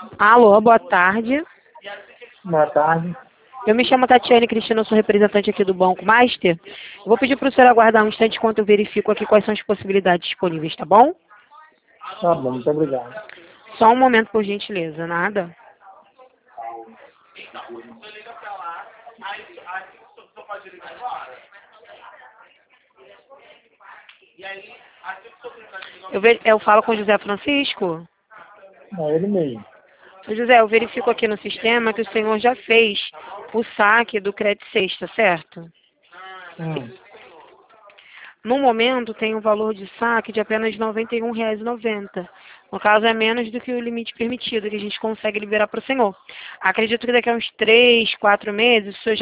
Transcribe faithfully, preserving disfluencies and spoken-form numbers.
Alô, boa tarde. Boa tarde. Eu me chamo Tatiane Cristina, eu sou representante aqui do Banco Master. Eu vou pedir para o senhor aguardar um instante enquanto eu verifico aqui quais são as possibilidades disponíveis, tá bom? Tá bom, muito obrigado. Só um momento, por gentileza, nada. Eu, ver, eu falo com o José Francisco. É ele mesmo. Seu José, eu verifico aqui no sistema que o senhor já fez o saque do Crédito Sexta, certo? Hum. No momento, tem um valor de saque de apenas noventa e um reais e noventa centavos. No caso, é menos do que o limite permitido, que a gente consegue liberar para o senhor. Acredito que daqui a uns três, quatro meses, o senhor já